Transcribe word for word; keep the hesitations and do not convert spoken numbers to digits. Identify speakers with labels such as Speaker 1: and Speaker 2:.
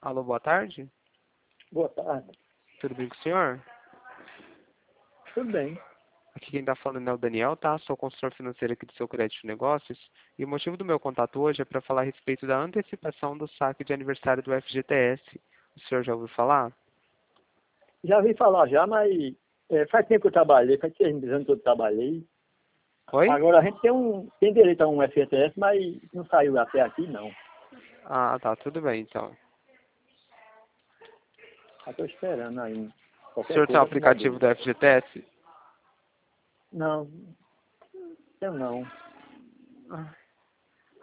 Speaker 1: Alô, boa tarde.
Speaker 2: Boa tarde.
Speaker 1: Tudo bem com o senhor?
Speaker 2: Tudo bem.
Speaker 1: Aqui quem está falando é o Daniel, tá? Sou consultor financeiro aqui do Seu Crédito de Negócios. E o motivo do meu contato hoje é para falar a respeito da antecipação do saque de aniversário do F G T S. O senhor já ouviu falar?
Speaker 2: Já vi falar já, mas é, faz tempo que eu trabalhei, faz seis anos que eu trabalhei.
Speaker 1: Oi?
Speaker 2: Agora a gente tem, um, tem direito a um F G T S, mas não saiu até aqui não.
Speaker 1: Ah, tá. Tudo bem, então.
Speaker 2: Estou esperando aí.
Speaker 1: O
Speaker 2: Qualquer
Speaker 1: senhor tem o
Speaker 2: coisa que
Speaker 1: aplicativo
Speaker 2: mandei.
Speaker 1: do F G T S?
Speaker 2: Não, eu não.
Speaker 1: Ah.